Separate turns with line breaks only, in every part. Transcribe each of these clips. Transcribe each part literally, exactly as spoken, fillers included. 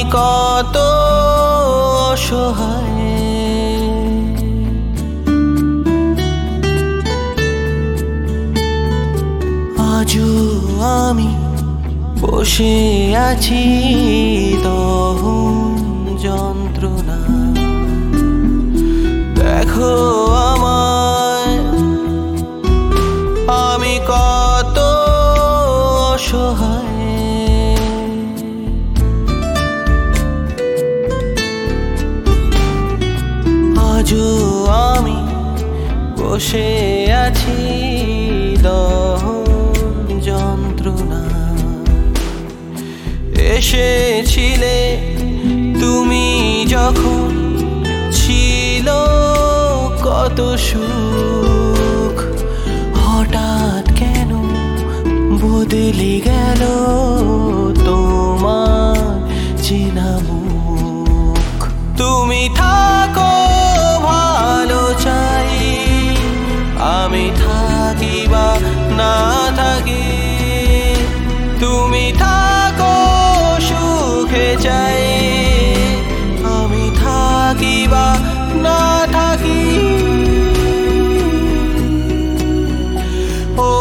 কত অসহায়, আজও আমি বসে আছি দহন যন্ত্রণা। দেখো আমায়, আমি কত অসহায়, আজও আমি বসে আছি দহন যন্ত্রণা। এসেছিলে তুমি যখন, ছিল কত সুখ, হঠাৎ কেন বদলে গেল তোমার চেনা মুখ। তুমি থাকো ভালো চাই, আমি থাকি বা না থাকি, তুমি থাকো সুখে চাই, আমি থাকি বা না থাকি। ও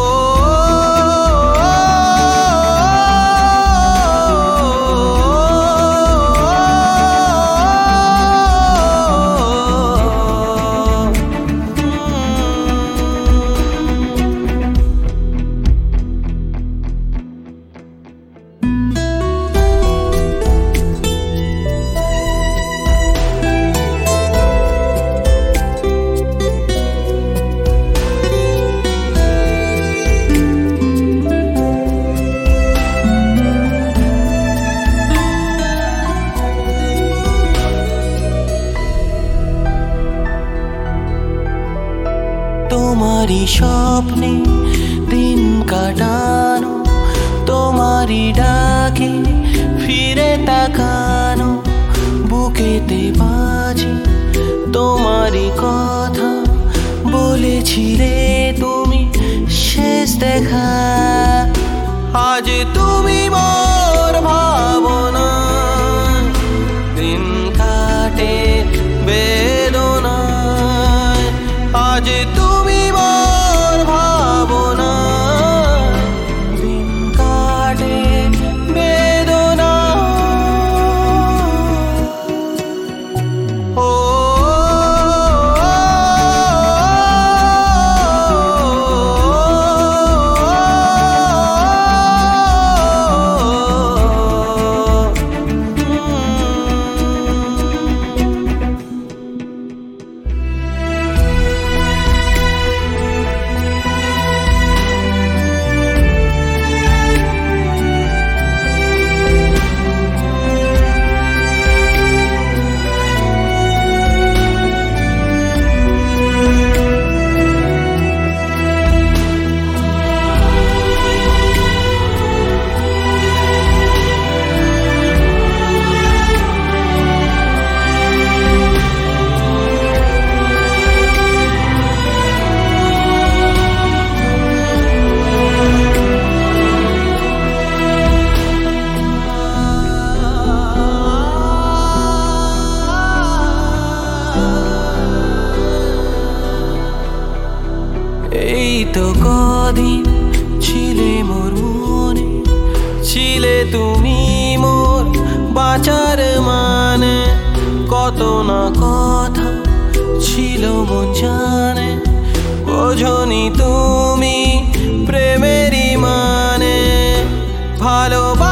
তোমারই স্বপ্নে দিন কাটানো, তোমারই ডাকে ফিরে তাকানো, বুকেতে বাজে তোমারই কথা, বলেছিলে তুমি শেষ দেখা। আজ তুমি মোর ভাবনা, দিন কাটে বেদনায়। আজ তুমি মোর ভাবনা, দিন কাটে বেদনা। ও এই তো কদিন ছিলে মোর মনে, ছিলে তুমি মোর বাঁচার মানে, কত না কথা ছিল মন জানে, বোঝনি তুমি প্রেমেরই মানে। ভালোবাসা